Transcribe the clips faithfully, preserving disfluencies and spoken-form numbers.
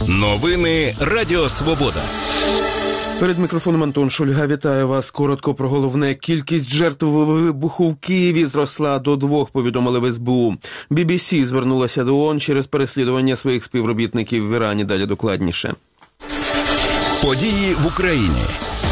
Новини Радіо Свобода. Перед мікрофоном Антон Шульга. Вітаю вас. Коротко про головне. Кількість жертв вибуху в Києві зросла до двох, повідомили в ес бе у. бі бі сі звернулася до ООН через переслідування своїх співробітників в Ірані. Далі докладніше. Події в Україні.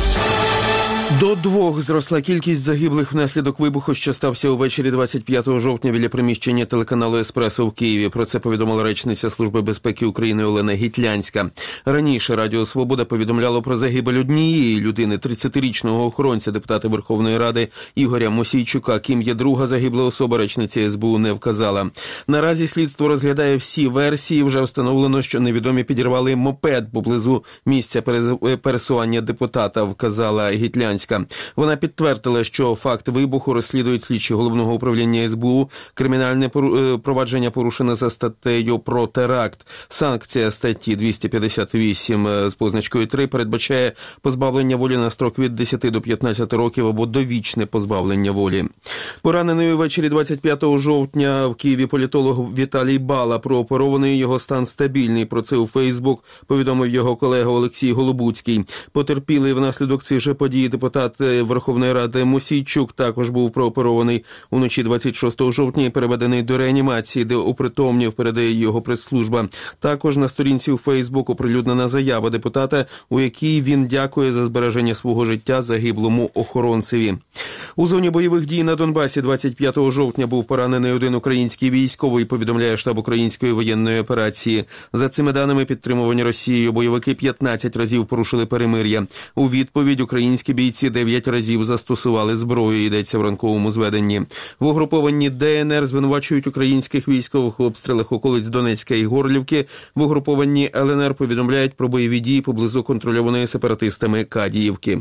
До двох зросла кількість загиблих внаслідок вибуху, що стався увечері двадцять п'ятого жовтня біля приміщення телеканалу «Еспресо» в Києві. Про це повідомила речниця Служби безпеки України Олена Гітлянська. Раніше Радіо Свобода повідомляло про загибель однієї людини, тридцятирічного охоронця, депутата Верховної Ради Ігоря Мосійчука. Ким є друга загибла особа, речниця ес бе у не вказала. Наразі слідство розглядає всі версії. Вже встановлено, що невідомі підірвали мопед поблизу місця пересування депутата, вказала Гітлянська. Вона підтвердила, що факт вибуху розслідують слідчі Головного управління ес бе у. Кримінальне провадження порушено за статтею про теракт. Санкція статті двісті п'ятдесят вісім з позначкою три передбачає позбавлення волі на строк від десяти до п'ятнадцяти років або довічне позбавлення волі. Поранений увечері двадцять п'ятого жовтня в Києві політолог Віталій Бала прооперований, його стан стабільний. Про це у Фейсбук повідомив його колега Олексій Голобуцький. Потерпілий внаслідок цих же подій депутат Верховної Ради Мосійчук також був прооперований уночі двадцять шостого жовтня і переведений до реанімації, де опритомнів, передає його прес-служба. Також на сторінці у Фейсбук оприлюднена заява депутата, у якій він дякує за збереження свого життя загиблому охоронцеві. У зоні бойових дій на Донбасі двадцять п'ятого жовтня був поранений один український військовий, повідомляє штаб української воєнної операції. За цими даними, підтримувані Росією, бойовики п'ятнадцять разів порушили перемир'я. У відповідь українські бійці дев'ять разів застосували зброю, йдеться в ранковому зведенні. В угрупованні де ен ер звинувачують українських військових у обстрілах околиць Донецька і Горлівки. В угрупованні ел ен ер повідомляють про бойові дії поблизу контрольованої сепаратистами Кадіївки.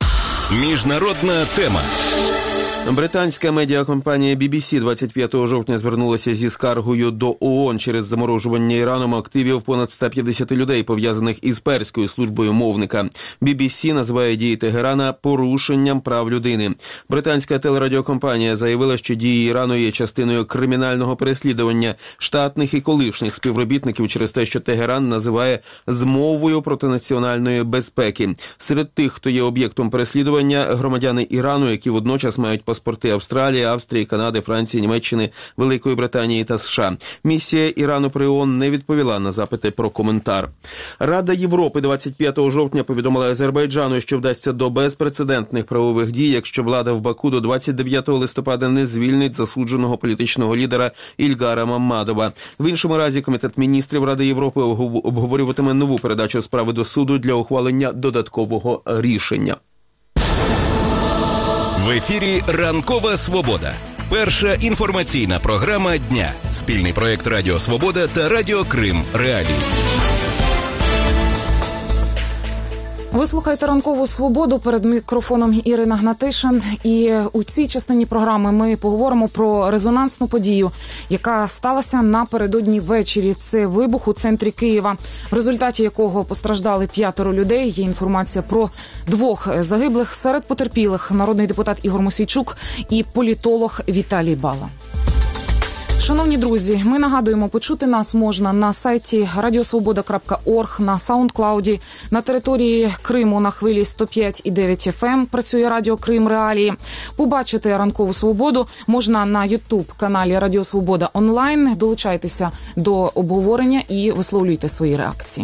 Міжнародна тема. Британська медіакомпанія бі бі сі двадцять п'ятого жовтня звернулася зі скаргою до ООН через заморожування Іраном активів понад ста п'ятдесят людей, пов'язаних із перською службою мовника. бі бі сі називає дії Тегерана порушенням прав людини. Британська телерадіокомпанія заявила, що дії Ірану є частиною кримінального переслідування штатних і колишніх співробітників через те, що Тегеран називає змовою проти національної безпеки. Серед тих, хто є об'єктом переслідування, громадяни Ірану, які водночас мають паспорти Австралії, Австрії, Канади, Франції, Німеччини, Великої Британії та США. Місія Ірану при ООН не відповіла на запити про коментар. Рада Європи двадцять п'ятого жовтня повідомила Азербайджану, що вдасться до безпрецедентних правових дій, якщо влада в Баку до двадцять дев'ятого листопада не звільнить засудженого політичного лідера Ільгара Маммадова. В іншому разі Комітет міністрів Ради Європи обговорюватиме нову передачу справи до суду для ухвалення додаткового рішення. В ефірі «Ранкова Свобода». Перша інформаційна програма дня. Спільний проєкт Радіо Свобода та Радіо Крим Реалії. Ви слухаєте «Ранкову Свободу», перед мікрофоном Ірина Гнатишин. І у цій частині програми ми поговоримо про резонансну подію, яка сталася напередодні ввечері. Це вибух у центрі Києва, в результаті якого постраждали п'ятеро людей. Є інформація про двох загиблих. Серед потерпілих народний депутат Ігор Мосійчук і політолог Віталій Бала. Шановні друзі, ми нагадуємо, почути нас можна на сайті радіосвобода крапка орг, на Саундклауді, на території Криму на хвилі сто п'ять і дев'ять еф ем працює Радіо Крим Реалії. Побачити «Ранкову Свободу» можна на ютуб-каналі Радіо Свобода онлайн. Долучайтеся до обговорення і висловлюйте свої реакції.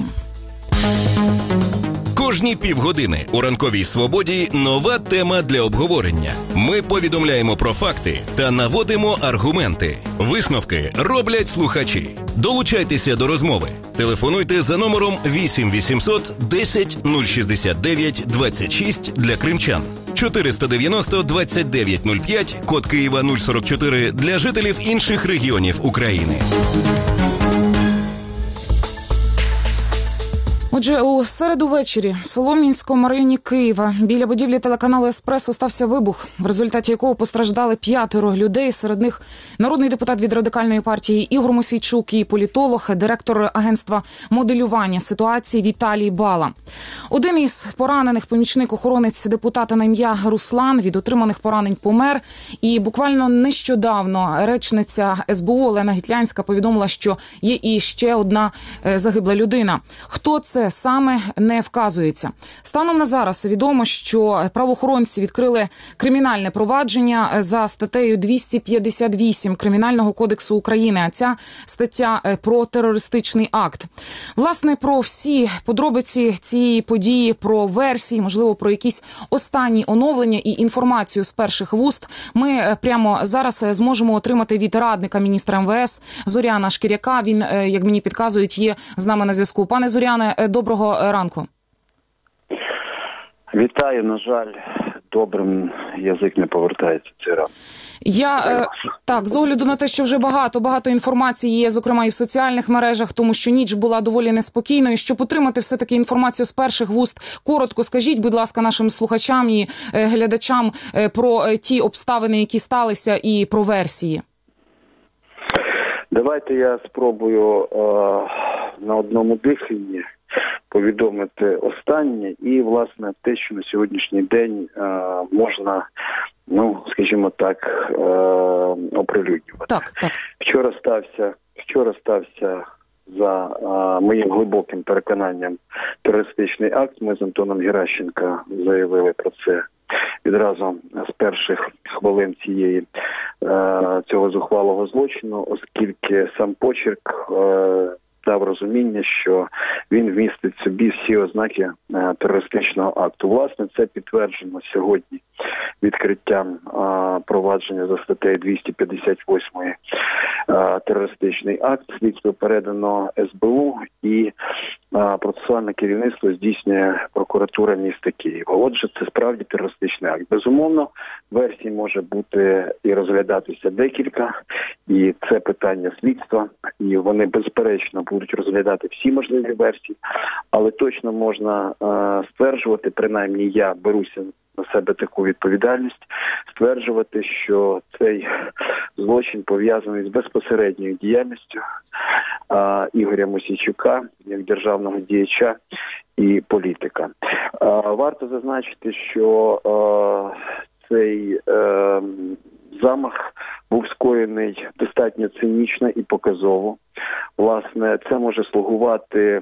Кожні півгодини у «Ранковій Свободі» нова тема для обговорення. Ми повідомляємо про факти та наводимо аргументи. Висновки роблять слухачі. Долучайтеся до розмови. Телефонуйте за номером вісім вісімсот десять нуль шістдесят дев'ять двадцять шість для кримчан. чотириста дев'яносто двадцять дев'ять нуль п'ять, код Києва нуль сорок чотири для жителів інших регіонів України. Отже, у середу ввечері в Солом'янському районі Києва біля будівлі телеканалу «Еспресо» стався вибух, в результаті якого постраждали п'ятеро людей. Серед них народний депутат від Радикальної партії Ігор Мосійчук і політолог, директор агентства моделювання ситуації Віталій Бала. Один із поранених, помічник-охоронець депутата на ім'я Руслан, від отриманих поранень помер. І буквально нещодавно речниця ес бе у Олена Гітлянська повідомила, що є і ще одна загибла людина. Хто це саме, не вказується. Станом на зараз відомо, що правоохоронці відкрили кримінальне провадження за статтею двісті п'ятдесят вісім Кримінального кодексу України, а ця стаття про терористичний акт. Власне, про всі подробиці цієї події, про версії, можливо, про якісь останні оновлення і інформацію з перших вуст ми прямо зараз зможемо отримати від радника міністра ем ве ес Зоряна Шкіряка. Він, як мені підказують, є з нами на зв'язку. Пане Зоряне, доброго ранку. Вітаю. На жаль, добрим язик не повертається цей раз. Я, е, так, з огляду на те, що вже багато-багато інформації є, зокрема і в соціальних мережах, тому що ніч була доволі неспокійною. Щоб отримати все-таки інформацію з перших вуст, коротко скажіть, будь ласка, нашим слухачам і е, глядачам е, про е, ті обставини, які сталися, і про версії. Давайте я спробую е, на одному диханні повідомити останнє і, власне, те, що на сьогоднішній день е, можна, ну, скажімо так, е, оприлюднювати. Так, так. Вчора стався, вчора стався за е, моїм глибоким переконанням терористичний акт. Ми з Антоном Геращенко заявили про це відразу з перших хвилин цієї е, цього зухвалого злочину, оскільки сам почерк е, дав розуміння, що він вмістить в собі всі ознаки е, терористичного акту. Власне, це підтверджено сьогодні відкриттям е, провадження за статтею двісті п'ятдесят вісім е, терористичний акт. Слідство передано ес бе у і е, процесуальне керівництво здійснює прокуратура міста Києва. Отже, це справді терористичний акт. Безумовно, версій може бути і розглядатися декілька, і це питання слідства, і вони безперечно будуть розглядати всі можливі версії, але точно можна е, стверджувати, принаймні я беруся на себе таку відповідальність, стверджувати, що цей злочин пов'язаний з безпосередньою діяльністю е, Ігоря Мосійчука, як державного діяча і політика. Е, варто зазначити, що е, цей е, замах був скоєний достатньо цинічно і показово. Власне, це може слугувати,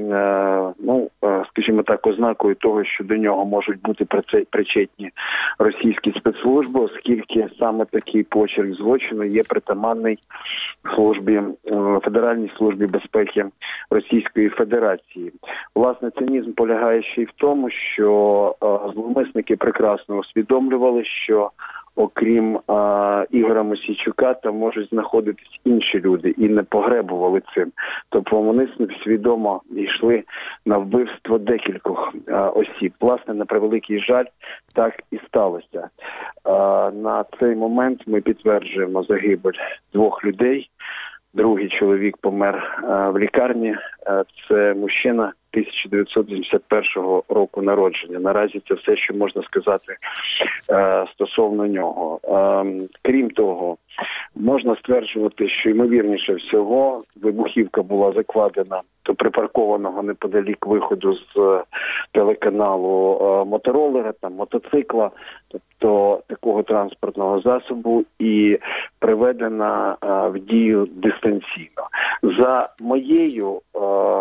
ну, скажімо так, ознакою того, що до нього можуть бути причетні російські спецслужби, оскільки саме такий почерк злочину є притаманний службі, Федеральній службі безпеки Російської Федерації. Власне, цинізм полягає ще й в тому, що зловмисники прекрасно усвідомлювали, що окрім а, Ігоря Мосійчука, там можуть знаходитись інші люди і не погребували цим. Тобто вони свідомо йшли на вбивство декількох а, осіб. Власне, на превеликий жаль, так і сталося. А, на цей момент ми підтверджуємо загибель двох людей. Другий чоловік помер а, в лікарні. А, це мужчина тисяча дев'ятсот вісімдесят першого року народження. Наразі це все, що можна сказати е, стосовно нього. Е, крім того, можна стверджувати, що ймовірніше всього вибухівка була закладена до припаркованого неподалік виходу з телеканалу е, моторолера, там мотоцикла, тобто такого транспортного засобу, і приведена е, в дію дистанційно. За моєю, е,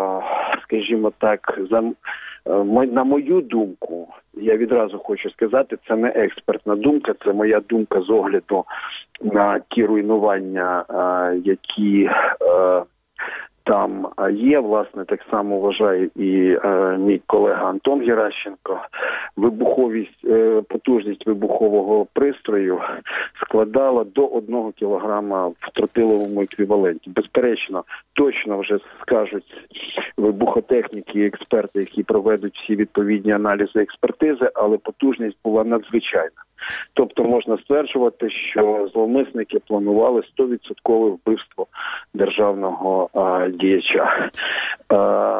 скажімо так, за, на мою думку, я відразу хочу сказати, це не експертна думка, це моя думка з огляду на ті руйнування, які там є. Власне, так само вважає і е, мій колега Антон Геращенко. Вибуховість, е, потужність вибухового пристрою складала до одного кілограма в тротиловому еквіваленті. Безперечно, точно вже скажуть вибухотехніки і експерти, які проведуть всі відповідні аналізи експертизи, але потужність була надзвичайна. Тобто можна стверджувати, що зловмисники планували сто відсотків вбивство державного а, діяча. А,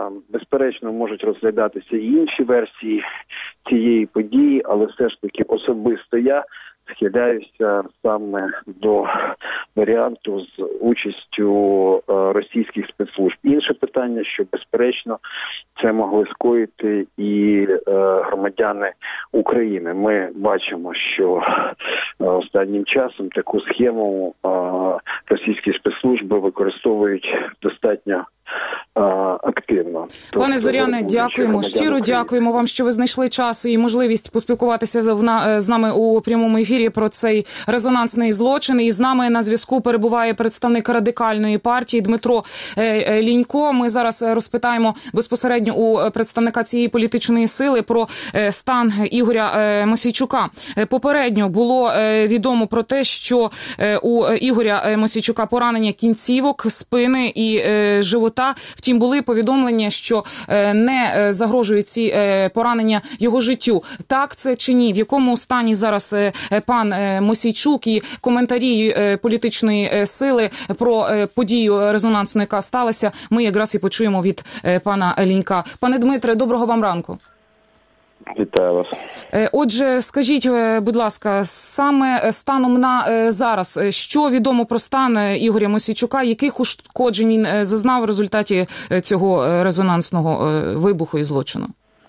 безперечно, можуть розглядатися і інші версії цієї події, але все ж таки особисто я схиляюся саме до варіанту з участю е, російських спецслужб. Інше питання, що, безперечно, це могли скоїти і е, громадяни України. Ми бачимо, що е, останнім часом таку схему е, російські спецслужби використовують достатньо активно. Пане Зоряне, дякуємо, щиро дякуємо вам, що ви знайшли час і можливість поспілкуватися з нами у прямому ефірі про цей резонансний злочин. І з нами на зв'язку перебуває представник Радикальної партії Дмитро Лінько. Ми зараз розпитаємо безпосередньо у представника цієї політичної сили про стан Ігоря Мосійчука. Попередньо було відомо про те, що у Ігоря Мосійчука поранення кінцівок, спини і живота. Втім, були повідомлення, що не загрожують ці поранення його життю. Так це чи ні? В якому стані зараз пан Мосійчук? І коментарі політичної сили про подію резонансну, яка сталася, ми якраз і почуємо від пана Лінька. Пане Дмитре, доброго вам ранку. Вітаю вас. Отже, скажіть, будь ласка, саме станом на зараз, що відомо про стан Ігоря Мосійчука, яких ушкоджень він зазнав в результаті цього резонансного вибуху і злочину?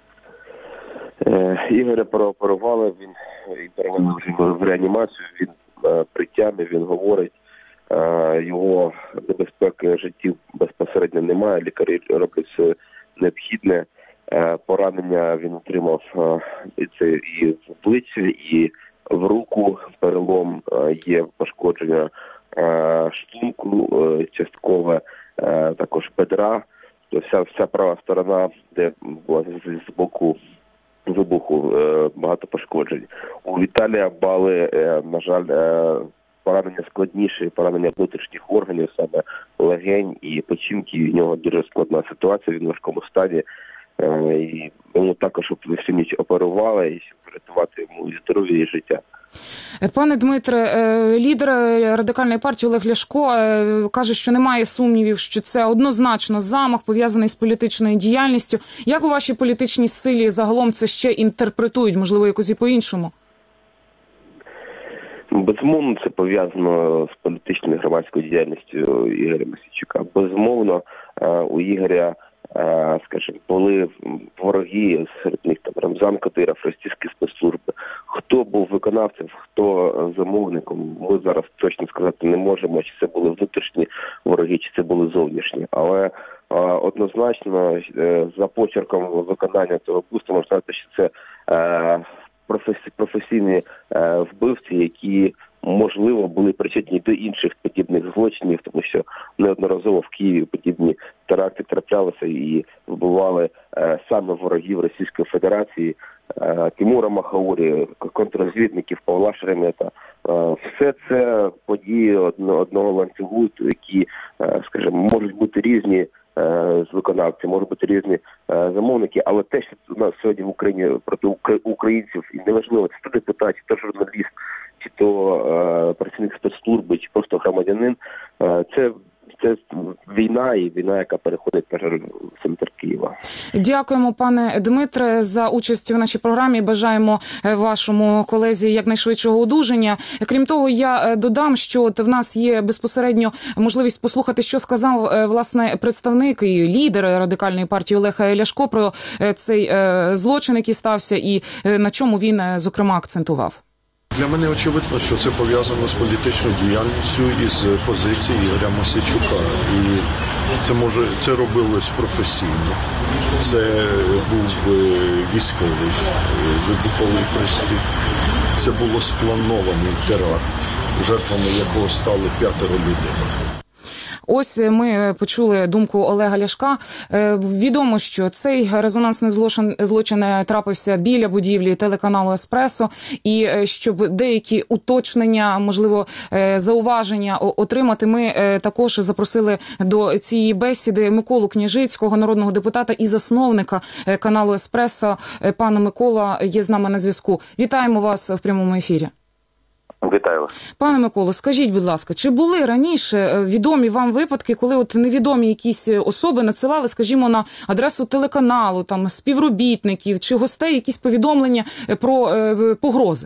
Ігоря прооперували, він перевели вже в реанімацію, він при тямі, він говорить, його небезпеки життів безпосередньо немає, лікарі роблять все необхідне. Поранення він отримав і це і в обличчя, і в руку, перелом, є пошкодження шлунку, часткове також бедра. Вся, вся права сторона, де була з боку вибуху, багато пошкоджень. У Віталія Бали, на жаль, поранення складніше, поранення внутрішніх органів, саме легень і печінки. У нього дуже складна ситуація, він в важкому стані. І йому також всю ніч оперували, і щоб врятувати йому і здоров'я, і життя. Пане Дмитре, лідер Радикальної партії Олег Ляшко каже, що немає сумнівів, що це однозначно замах, пов'язаний з політичною діяльністю. Як у вашій політичній силі загалом це ще інтерпретують, можливо, якось і по-іншому? Безумовно, це пов'язано з політичною громадською діяльністю Ігоря Мосійчука. Безумовно, у Ігоря, скажімо, були вороги, серед них там Рамзан Кадиров, російські спецслужби. Хто був виконавцем, хто замовником, ми зараз точно сказати не можемо, чи це були внутрішні вороги, чи це були зовнішні. Але а, однозначно за почерком виконання цього вбивства можна сказати, що це а, професі, професійні а, вбивці, які можливо, були причетні до інших подібних злочинів, тому що неодноразово в Києві подібні теракти траплялися і вбивали е, саме ворогів Російської Федерації, е, Тимура Махаурі, контррозвідників Павла Шеремета. Е, все це події одно, одного ланцюгу, які, е, скажімо, можуть бути різні з виконавців, можуть бути різні е, замовники, але те, що у нас сьогодні в Україні проти українців, і неважливо, чи то депутат, чи то журналіст, чи то е, працівник спецслужби, чи просто громадянин, е, це Це війна, і війна, яка переходить в центр Києва. Дякуємо, пане Дмитре, за участь в нашій програмі. Бажаємо вашому колезі якнайшвидшого одужання. Крім того, я додам, що от в нас є безпосередньо можливість послухати, що сказав, власне, представник і лідер Радикальної партії Олег Ляшко про цей злочин, який стався, і на чому він, зокрема, акцентував. Для мене очевидно, що це пов'язано з політичною діяльністю і з позиції Ігоря Мосійчука. І це може це робилось професійно. Це був військовий вибуховий пристрій. Це було спланований теракт, жертвами якого стали п'ятеро людей. Ось ми почули думку Олега Ляшка. Відомо, що цей резонансний злочин, злочин трапився біля будівлі телеканалу «Еспресо», і щоб деякі уточнення, можливо, зауваження отримати, ми також запросили до цієї бесіди Миколу Княжицького, народного депутата і засновника каналу «Еспресо». Пане Микола є з нами на зв'язку. Вітаємо вас в прямому ефірі. Вітаю вас. Пане Миколо, скажіть, будь ласка, чи були раніше відомі вам випадки, коли от невідомі якісь особи надсилали, скажімо, на адресу телеканалу, там, співробітників чи гостей якісь повідомлення про е, погрози?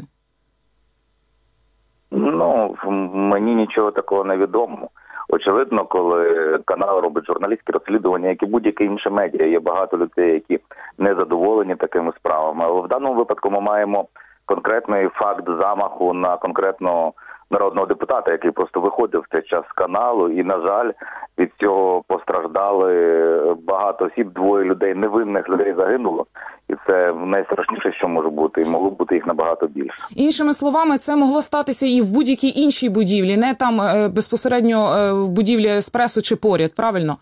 Ну, мені нічого такого не відомо. Очевидно, коли канал робить журналістські розслідування, як і будь-яке інше медіа, є багато людей, які не задоволені такими справами. Але в даному випадку ми маємо конкретний факт замаху на конкретного народного депутата, який просто виходив в цей час з каналу, і, на жаль, від цього постраждали багато осіб, двоє людей, невинних людей загинуло. І це найстрашніше, що може бути, і могло бути їх набагато більше. Іншими словами, це могло статися і в будь-якій іншій будівлі, не там е, безпосередньо е, в будівлі Еспресо чи поряд, правильно?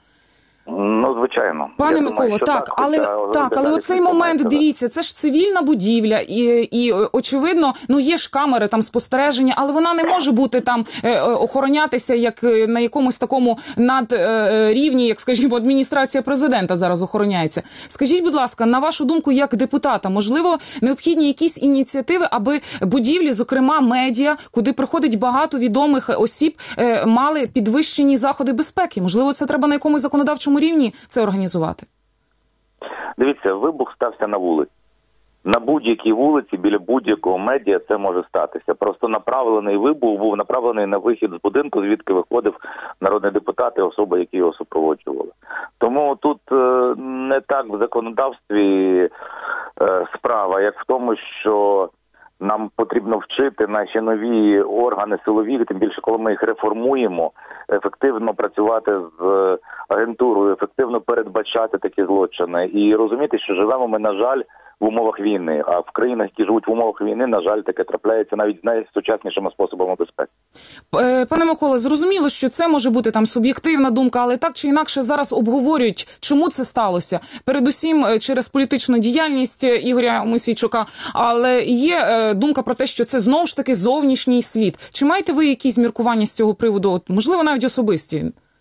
Ну, звичайно. Пане Миколо, так, так, але так, але оцей момент, дивіться, це ж цивільна будівля, і, і очевидно, ну є ж камери там спостереження, але вона не може бути там е, охоронятися як на якомусь такому надрівні, як, скажімо, адміністрація президента зараз охороняється. Скажіть, будь ласка, на вашу думку, як депутата, можливо, необхідні якісь ініціативи, аби будівлі, зокрема медіа, куди приходить багато відомих осіб, е, мали підвищені заходи безпеки? Можливо, це треба на якомусь законодавчому рівні це організувати? Дивіться, вибух стався на вулиці. На будь-якій вулиці, біля будь-якого медіа це може статися. Просто направлений вибух був направлений на вихід з будинку, звідки виходив народний депутат і особи, які його супроводжували. Тому тут е, не так в законодавстві е, справа, як в тому, що нам потрібно вчити наші нові органи силові, тим більше, коли ми їх реформуємо, ефективно працювати з агентурою, ефективно передбачати такі злочини. І розуміти, що живемо ми, на жаль, в умовах війни. А в країнах, які живуть в умовах війни, на жаль, таке трапляється навіть з найсучаснішими способами безпеки. Пане Миколе, зрозуміло, що це може бути там суб'єктивна думка, але так чи інакше зараз обговорюють, чому це сталося. Передусім через політичну діяльність Ігоря Мосійчука, але є думка про те, що це знову ж таки зовнішній слід. Чи маєте ви якісь міркування з цього приводу, от, можливо, навіть особисті?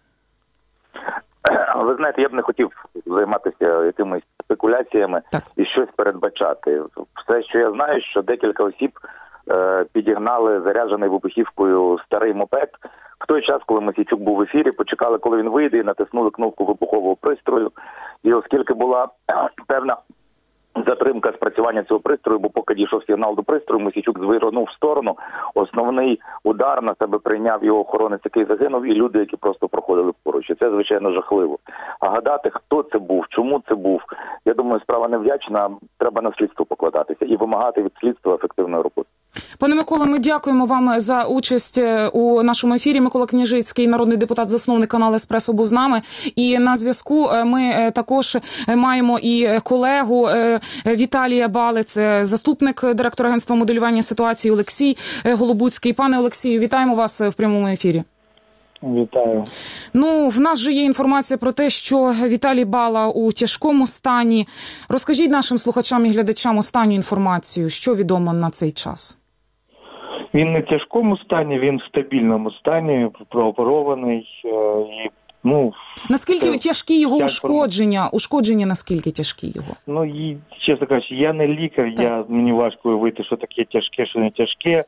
Ви знаєте, я б не хотів займатися якимись спекуляціями так. і щось передбачати. Все, що я знаю, що декілька осіб е, підігнали заряджений вибухівкою старий мопед. В той час, коли Мосійчук був в ефірі, почекали, коли він вийде, і натиснули кнопку вибухового пристрою. І оскільки була певна затримка спрацювання цього пристрою, бо поки дійшов сигнал до пристрою, Мосійчук звернув в сторону. Основний удар на себе прийняв його охоронець, який загинув, і люди, які просто проходили поруч. І це, звичайно, жахливо. А гадати, хто це був, чому це був, я думаю, справа невдячна, треба на слідство покладатися і вимагати від слідства ефективної роботи. Пане Миколо, ми дякуємо вам за участь у нашому ефірі. Микола Княжицький, народний депутат, засновник каналу «Еспресо», був з нами. І на зв'язку ми також маємо і колегу Віталія Бали, це заступник директора агентства моделювання ситуації Олексій Голобуцький. Пане Олексію, вітаємо вас в прямому ефірі. Вітаю. Ну, в нас же є інформація про те, що Віталій Бала у тяжкому стані. Розкажіть нашим слухачам і глядачам останню інформацію, що відомо на цей час. Він не в тяжкому стані, він в стабільному стані, прооперований. І, ну, наскільки тяжкі його ушкодження? Ушкодження наскільки тяжкі його? Ну, і, чесно кажучи, я не лікар, я, мені важко уявити, що таке тяжке, що не тяжке.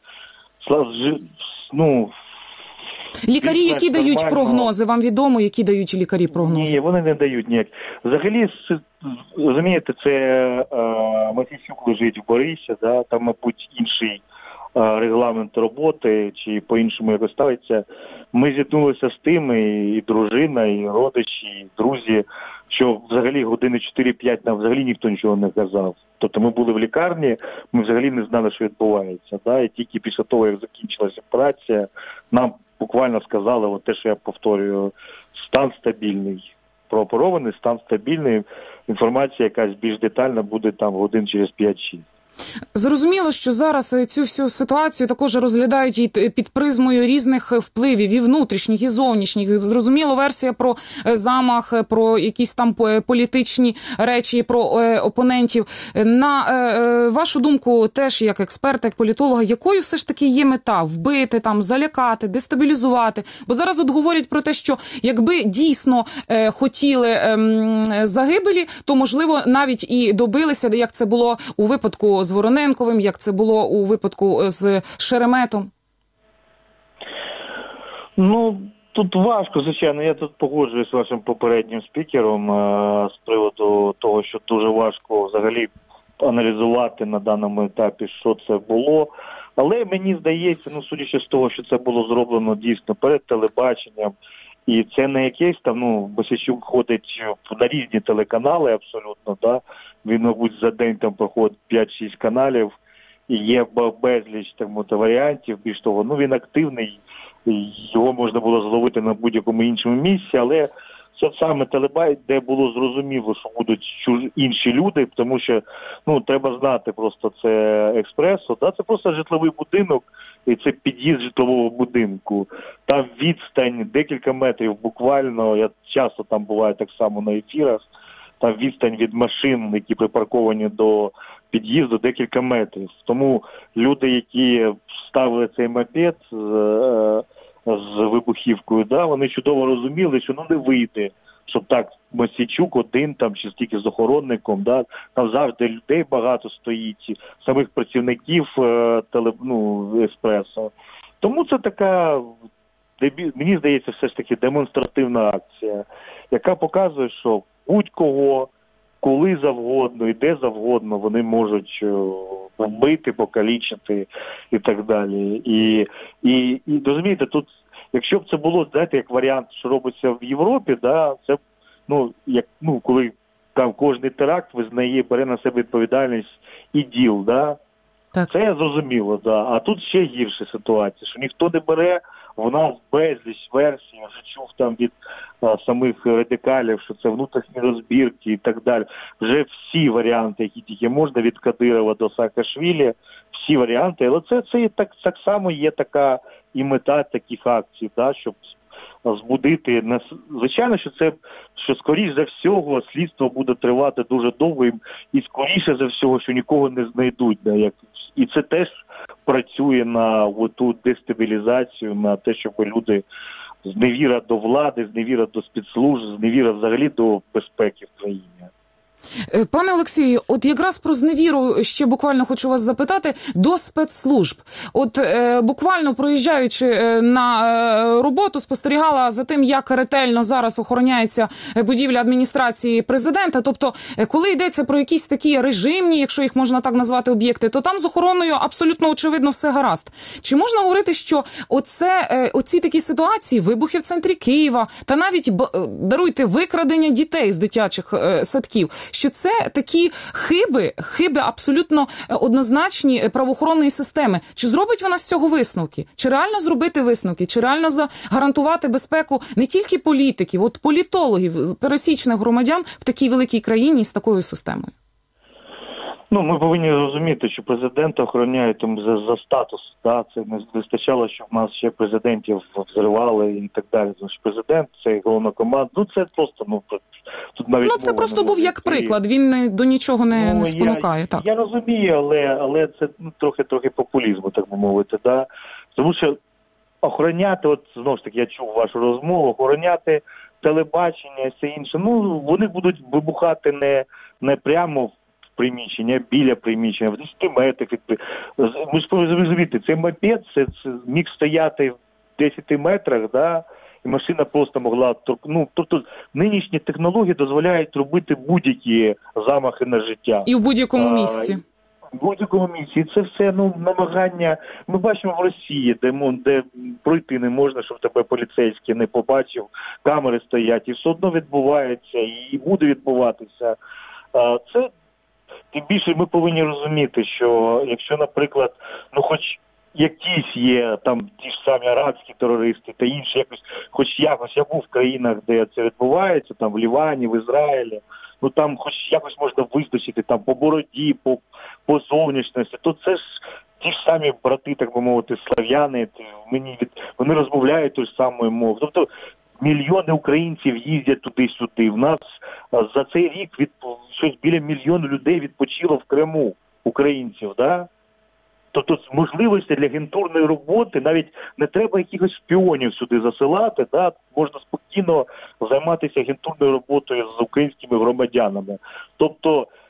Ну, лікарі, які дають нормально. Прогнози, вам відомо, які дають лікарі прогнози? Ні, вони не дають ніяк. Взагалі, розумієте, це е, Мосійчук лежить в Борисі, да, там, мабуть, інший е, регламент роботи, чи по-іншому якось ставиться. Ми зіткнулися з тим, і, і дружина, і родичі, і друзі, що взагалі години чотири-п'ять нам взагалі ніхто нічого не казав. Тобто ми були в лікарні, ми взагалі не знали, що відбувається. Да? І тільки після того, як закінчилася операція, нам буквально сказали, от те, що я повторюю, стан стабільний. Прооперований, стан стабільний. Інформація якась більш детальна буде там годин через п'ять-шість. Зрозуміло, що зараз цю всю ситуацію також розглядають і під призмою різних впливів, і внутрішніх, і зовнішніх. Зрозуміло, версія про замах, про якісь там політичні речі, про опонентів. На вашу думку, теж як експерта, як політолога, якою все ж таки є мета? Вбити, там, залякати, дестабілізувати? Бо зараз от говорять про те, що якби дійсно хотіли загибелі, то, можливо, навіть і добилися, як це було у випадку з Вороненковим, як це було у випадку з Шереметом? Ну, тут важко, звичайно. Я тут погоджуюсь з вашим попереднім спікером е- з приводу того, що дуже важко взагалі аналізувати на даному етапі, що це було. Але мені здається, ну, судячи з того, що це було зроблено дійсно перед телебаченням, і це не якийсь там, ну, Мосійчук ходить на різні телеканали абсолютно, да? Він, мабуть, за день там проходить п'ять-шість каналів, і є безліч так мовити, варіантів, більш того, ну, він активний, його можна було зловити на будь-якому іншому місці, але це саме телебайт, де було зрозуміло, що будуть чуж... інші люди, тому що, ну, треба знати просто це Експресо, да? Це просто житловий будинок, і це під'їзд житлового будинку. Там відстань декілька метрів буквально, я часто там буваю так само на ефірах, там відстань від машин, які припарковані до під'їзду, декілька метрів. Тому люди, які ставили цей мопед з, з вибухівкою, да, вони чудово розуміли, що ну не вийде, щоб так Мосійчук один там чи стільки з охоронником, да, там завжди людей багато стоїть, самих працівників е, теле, ну, Еспресо. Тому це така, мені здається, все ж таки демонстративна акція, яка показує, що будь-кого, коли завгодно і де завгодно вони можуть вбити, покалічити і так далі. І, і, і розумієте, тут, якщо б це було, знаєте, як варіант, що робиться в Європі, да, це, ну, як, ну, коли там кожний теракт визнає, бере на себе відповідальність і діл, да, так. Це зрозуміло, да. А тут ще гірша ситуація, що ніхто не бере, в нас безліч версій, я вже чув там від а, самих радикалів, що це внутрішні розбірки і так далі. Вже всі варіанти, які тільки можна, від Кадирова до Саакашвілі, всі варіанти, але це, це так, так само є така і мета таких акцій, да, щоб збудити. Звичайно, що це, що скоріш за всього слідство буде тривати дуже довго і скоріше за всього, що нікого не знайдуть. Да, як, і це теж працює на ту дестабілізацію, на те, щоб люди зневіра до влади, зневіра до спецслужб, зневіра взагалі до безпеки в країні. Пане Олексію, от якраз про зневіру ще буквально хочу вас запитати до спецслужб. От е, буквально проїжджаючи на е, роботу, спостерігала за тим, як ретельно зараз охороняється будівля адміністрації президента. Тобто, коли йдеться про якісь такі режимні, якщо їх можна так назвати, об'єкти, то там з охороною абсолютно очевидно все гаразд. Чи можна говорити, що оце, е, оці такі ситуації, вибухи в центрі Києва, та навіть, даруйте, викрадення дітей з дитячих е, садків, що це такі хиби, хиби абсолютно однозначні правоохоронної системи. Чи зробить вона з цього висновки? Чи реально зробити висновки? Чи реально гарантувати безпеку не тільки політиків, от політологів, пересічних громадян в такій великій країні з такою системою? Ну, ми повинні розуміти, що президента охороняють там за, за статус. Да? Це не вистачало, щоб в нас ще президентів взривали і так далі. Тому що президент – це головнокомандувач. Ну, це просто, ну, тут навіть... Ну, це просто був як приклад, він не, до нічого не, ну, не спонукає. Я, так. я розумію, але, але це ну, трохи-трохи популізму, так би мовити. Да? Тому що охороняти, от знову ж таки, я чув вашу розмову, охороняти телебачення і все інше, ну, вони будуть вибухати не, не прямо в приміщення, біля приміщення, в десяти метрах від приміщення. Ви ж розумієте, цей мопед, це, це міг стояти в десяти метрах, да, і машина просто могла, ну, тобто нинішні технології дозволяють робити будь-які замахи на життя. І в будь-якому місці. В будь-якому місці. І це все, ну, намагання, ми бачимо в Росії, де, де пройти не можна, щоб тебе поліцейський не побачив, камери стоять, і все одно відбувається, і буде відбуватися. Це тим більше ми повинні розуміти, що якщо, наприклад, ну хоч якісь є там ті ж самі арабські терористи та інші, якось, хоч якось, я був в країнах, де це відбувається, там в Лівані, в Ізраїлі, ну там хоч якось можна визначити там по бороді, по, по зовнішності, то це ж ті ж самі брати, так би мовити, слав'яни, мені від, вони розмовляють ту ж самою мовою. Тобто мільйони українців їздять туди-сюди. В нас за цей рік від щось біля мільйону людей відпочило в Криму, українців, да? Тобто можливості для агентурної роботи, навіть не треба якихось шпіонів сюди засилати, да? Можна спокійно займатися агентурною роботою з українськими громадянами. Тобто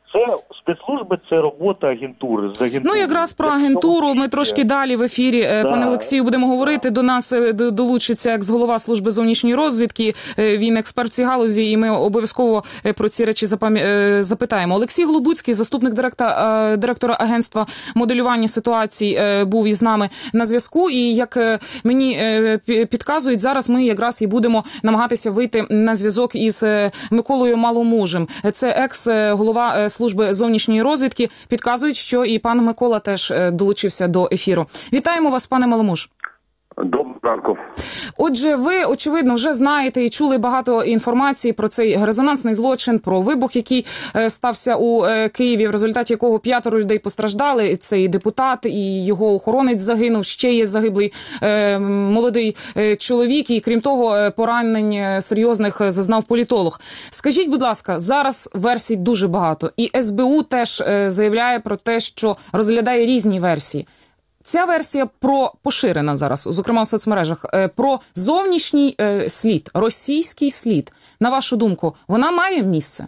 Це спецслужби, це робота агентури. З агентури. Ну, якраз про агентуру ми трошки далі в ефірі, да. Пане Олексію, будемо говорити. До нас долучиться екс-голова служби зовнішньої розвідки. Він експерт в цій галузі, і ми обов'язково про ці речі запитаємо. Олексій Голубуцький, заступник директора, директора агентства моделювання ситуацій, був із нами на зв'язку. І як мені підказують, зараз ми якраз і будемо намагатися вийти на зв'язок із Миколою Маломужем. Це екс-голова служби зовнішньої розвідки. Підказують, що і пан Микола теж долучився до ефіру. Вітаємо вас, пане Маломуж. Доброго ранку. Отже, ви, очевидно, вже знаєте і чули багато інформації про цей резонансний злочин, про вибух, який е, стався у е, Києві, в результаті якого п'ятеро людей постраждали. Це і депутат, і його охоронець загинув, ще є загиблий е, молодий е, чоловік, і крім того, е, поранень серйозних зазнав політолог. Скажіть, будь ласка, зараз версій дуже багато, і ес бе у теж е, заявляє про те, що розглядає різні версії. Ця версія про поширена зараз, зокрема в соцмережах, про зовнішній слід, російський слід. На вашу думку, вона має місце?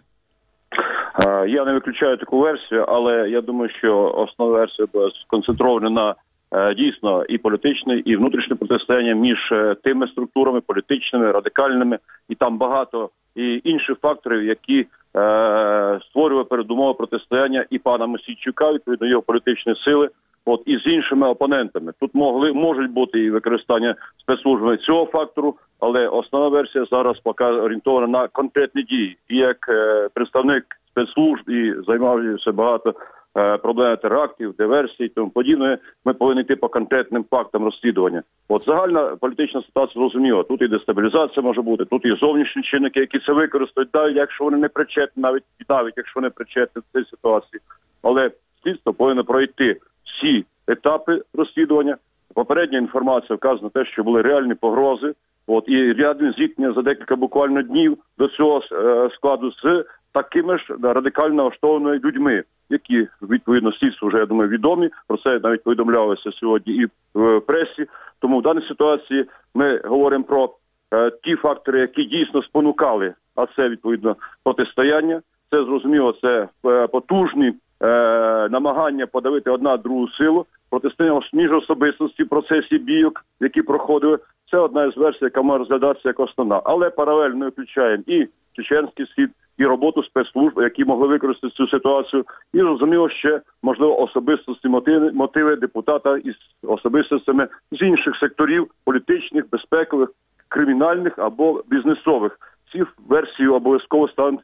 Я не виключаю таку версію, але я думаю, що основна версія була сконцентрована на дійсно і політичне, і внутрішнє протистояння між тими структурами політичними, радикальними, і там багато і інших факторів, які е, створювали передумови протистояння і пана Мосійчука, відповідно його політичні сили, от і з іншими опонентами. Тут могли можуть бути і використання спецслужбами цього фактору, але основна версія зараз поки орієнтована на конкретні дії. І як е, представник спецслужб і займався багато е, проблем терактів, диверсій і тому подібне, ми повинні йти по конкретним фактам розслідування. От загальна політична ситуація зрозуміла. Тут і дестабілізація може бути, тут і зовнішні чинники, які це використають, навіть якщо вони не причетні, навіть навіть якщо не причетні в цій ситуації. Але слідство повинно пройти всі етапи розслідування. Попередня інформація вказана на те, що були реальні погрози. От і рядні зіткнення за декілька буквально днів до цього е, складу з такими ж радикально налаштованими людьми, які відповідно слідству вже, я думаю, відомі. Про це навіть повідомлялося сьогодні і в пресі. Тому в даній ситуації ми говоримо про е, ті фактори, які дійсно спонукали, а це відповідно протистояння. Це зрозуміло, це е, потужні Е, намагання подавити одна другу силу, протистояння міжособистості в процесі бійок, які проходили. Це одна із версій, яка може розглядатися як основна. Але паралельно включаємо і чеченський слід, і роботу спецслужб, які могли використати цю ситуацію. І, зрозуміло, ще, можливо, особистості, мотиви, мотиви депутата із особистостями з інших секторів, політичних, безпекових, кримінальних або бізнесових. Ці версії обов'язково стануть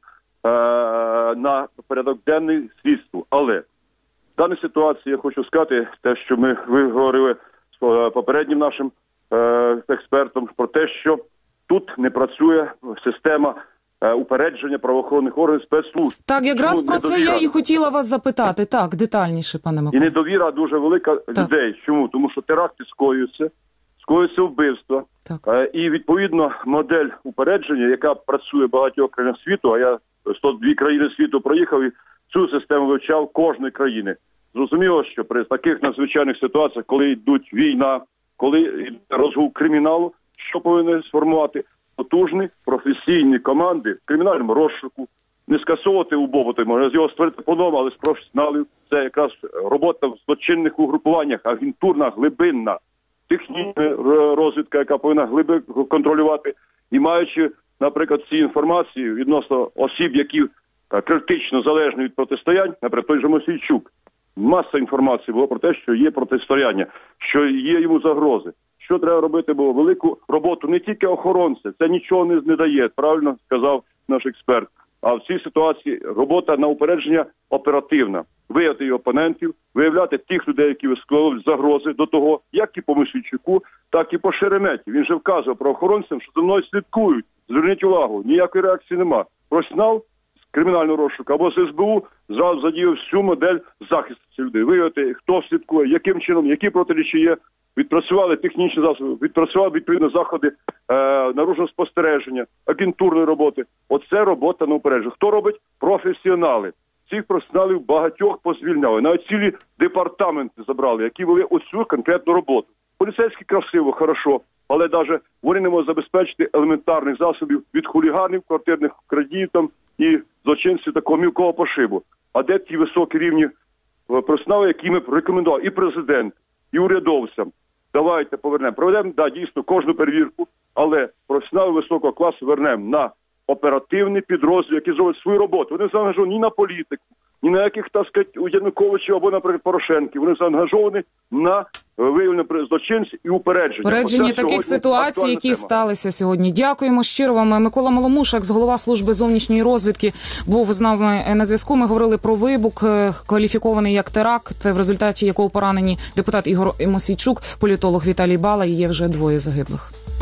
на порядок денний слідству. Але в даній ситуації я хочу сказати те, що ми ви говорили з попереднім нашим е, експертом про те, що тут не працює система е, упередження правоохоронних органів спецслужб. Так, якраз Чому? про це недовіра. Я і хотіла вас запитати. Так, детальніше, пане Микола. І недовіра дуже велика так. людей. Чому? Тому що теракти скоюються, скоюються вбивства. Е, і, відповідно, модель упередження, яка працює в багатьох країнах світу, а я сто дві країни світу проїхав і цю систему вивчав кожної країни. Зрозуміло, що при таких надзвичайних ситуаціях, коли йдуть війна, коли йде розгул криміналу, що повинні сформувати? Потужні професійні команди в кримінальному розшуку, не скасовувати убобути, можна його створити по-новому, але з професіоналів. Це якраз робота в злочинних угрупуваннях, агентурна, глибинна, технічна розвідка, яка повинна глибоко контролювати. І маючи, наприклад, ці інформації відносно осіб, які критично залежні від протистоянь, наприклад, той же Мосійчук, маса інформації було про те, що є протистояння, що є йому загрози. Що треба робити було? Велику роботу не тільки охоронця, це нічого не, не дає, правильно сказав наш експерт. А в цій ситуації робота на упередження оперативна. Виявити опонентів, виявляти тих людей, які висловлюють загрози до того, як і по Мосійчуку, так і по Шереметі. Він же вказував правоохоронцям, що за мною слідкують. Зверніть увагу, ніякої реакції нема. Професіонал з кримінального розшуку або з ес бе у зразу задіяв всю модель захисту цих людей. Виявити, хто слідкує, яким чином, які протиріччя є. Відпрацювали технічні засоби, відпрацювали відповідно заходи е, наружного спостереження, агентурної роботи. Оце робота на упередження. Хто робить? Професіонали. Цих професіоналів багатьох позвільняли. Навіть цілі департаменти забрали, які вели оцю конкретну роботу. Поліцейські красиво, хорошо, але навіть вони не можуть забезпечити елементарних засобів від хуліганів, квартирних крадіїв там і злочинців такого мілкого пошибу. А де ті високі рівні професіонали, які ми рекомендували і президент, і урядовцям? Давайте повернемо. Проведемо, да, дійсно, кожну перевірку, але професіонали високого класу вернемо на оперативний підрозділ, який зробить свою роботу. Вони заангажовані ні на політику, ні на яких, так сказати, у Януковича або, наприклад, Порошенків. Вони заангажовані на виявлення злочинців і упередження. Упередження таких ситуацій, які тема. сталися сьогодні. Дякуємо щиро вам. Микола Маломушак, голова служби зовнішньої розвідки, був з нами на зв'язку. Ми говорили про вибух, кваліфікований як теракт, в результаті якого поранені депутат Ігор Мосійчук, політолог Віталій Бала, і є вже двоє загиблих.